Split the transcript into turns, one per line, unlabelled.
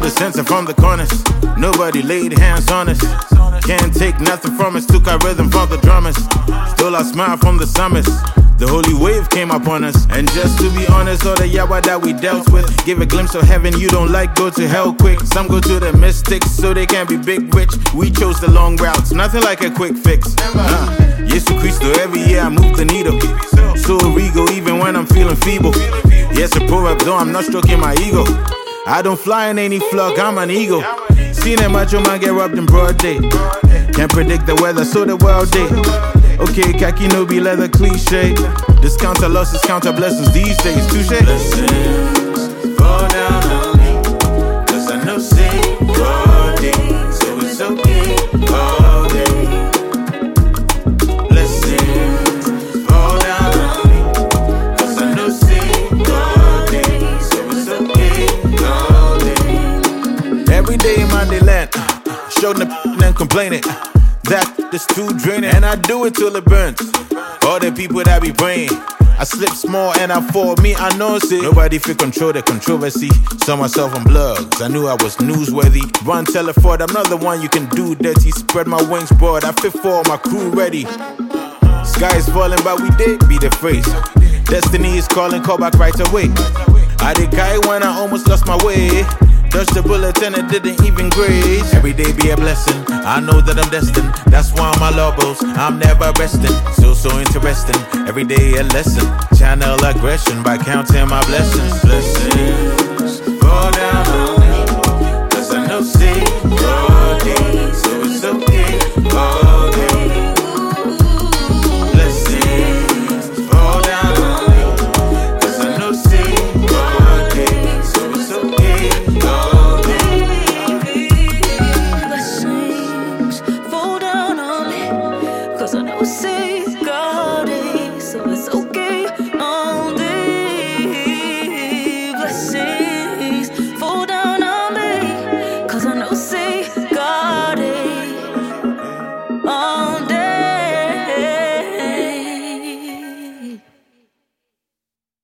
the center from the corners. Nobody laid hands on us. Can't take nothing from us. Took our rhythm from the drummers. Stole our smile from the summers. The holy wave came upon us. And just to be honest, all the yawa that we dealt with, give a glimpse of heaven you don't like, go to hell quick. Some go to the mystics so they can be big rich. We chose the long routes, nothing like a quick fix. Jesus Cristo, every year I move the needle. So regal even when I'm feeling feeble. Yes, a proverb though I'm not stroking my ego. I don't fly in any flock, I'm an eagle. Seen a macho man get robbed in broad day. Can't predict the weather, so the world day. Okay, khaki no be leather cliche. Discounter losses, counter blessings these days. Touche. Blessings fall down on me, cause I know say all day, so it's okay all day. Blessings fall down on me, cause I know say all day, so it's okay all day. Every day in Monday showing the and complaining that it's too draining, and I do it till it burns. All the people that be praying, I slip small and I fall. Me, I know it. Nobody fit control the controversy. Saw myself on blogs, I knew I was newsworthy. Run, tell it forward, I'm not the one you can do dirty. Spread my wings broad, I fit for my crew ready. Sky is falling, but we did be the phrase. Destiny is calling, call back right away. I did guy when I almost lost my way. Touched the bullet and it didn't even graze. Every day be a blessing, I know that I'm destined. That's why on my logos, I'm never resting. So interesting, every day a lesson. Channel aggression by counting my blessings. Blessings